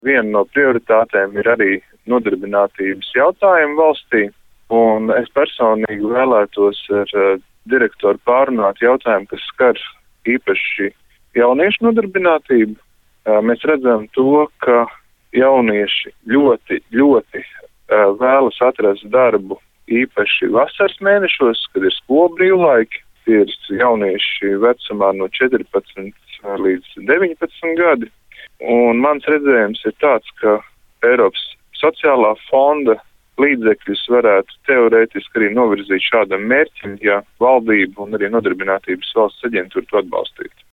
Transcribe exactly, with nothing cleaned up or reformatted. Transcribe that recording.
Viena no prioritātēm ir arī nodarbinātības jautājumi valstī, un es personīgi vēlētos ar uh, direktoru pārunāt jautājumu, kas skar īpaši jauniešu nodarbinātību. Uh, mēs redzam to, ka jaunieši ļoti, ļoti uh, vēlas atrast darbu īpaši vasaras mēnešos, kad ir skolu brīvlaiki. Tie ir jaunieši vecumā no četrpadsmit līdz deviņpadsmit gadi. Un mans redzējums ir tāds, ka Eiropas sociālā fonda līdzekļus varētu teorētiski arī novirzīt šādam mērķim, ja valdība un arī nodarbinātības valsts aģentūra to atbalstītu.